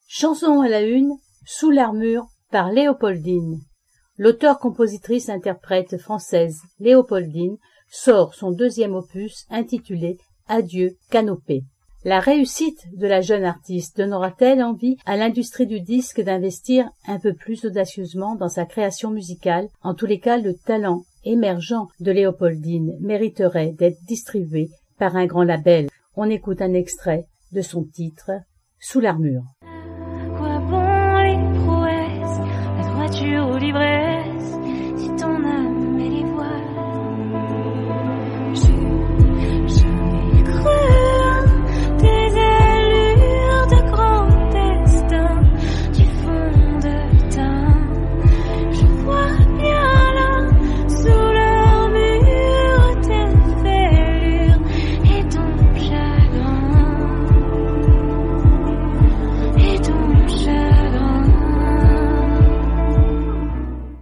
Chanson à la une, Sous l'armure, par Léopoldine. L'auteure-compositrice-interprète française Léopoldine sort son deuxième opus intitulé Adieu Canopée. La réussite de la jeune artiste donnera-t-elle envie à l'industrie du disque d'investir un peu plus audacieusement dans sa création musicale? En tous les cas, le talent émergent de Léopoldine mériterait d'être distribué par un grand label. On écoute un extrait de son titre Sous l'armure. À quoi bon les prouesses, la droiture ou l'ivresse?